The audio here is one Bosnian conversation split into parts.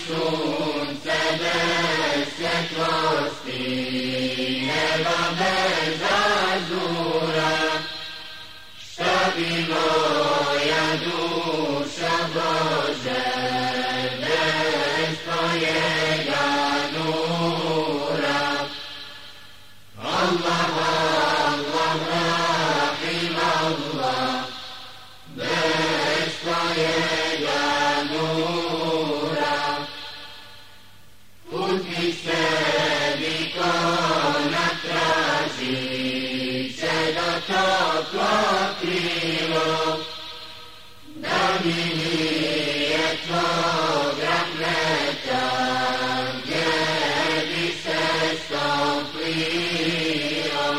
sunce bez svjetlosti, neba bez azura, šta bi moja duša Bože bez tvojega nura. Allah, Allah, Rahim Allah, bez tvojega nura. Putnik sebi ko natraži će do toplo krilo, da mi nije tvog rahmeta, gdje bi se stoplio.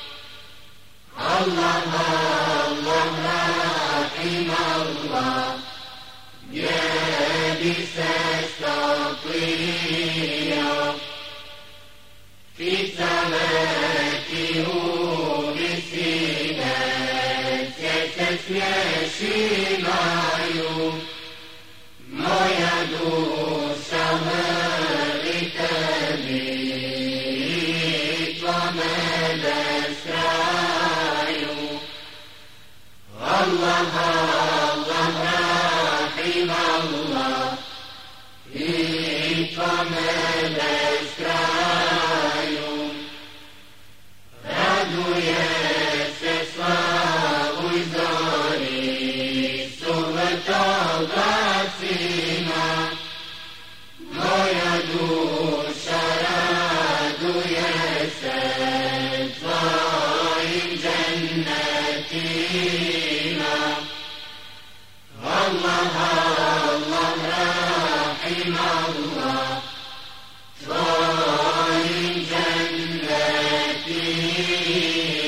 Allah, Allah, Rahim Allah, gdje bi se stoplio. Ptica leti u visine, cvjete smješimaju, moja duša mrli tebi i tvome bez kraju. Allah, Allah, Rahim Allah, i tvome bez kraju. Raduje se slavoj zori, suvrtom glasima, moja duša raduje se tvojim džennetima. Allah, Allah, Rahim Allah, tvojim džennetima.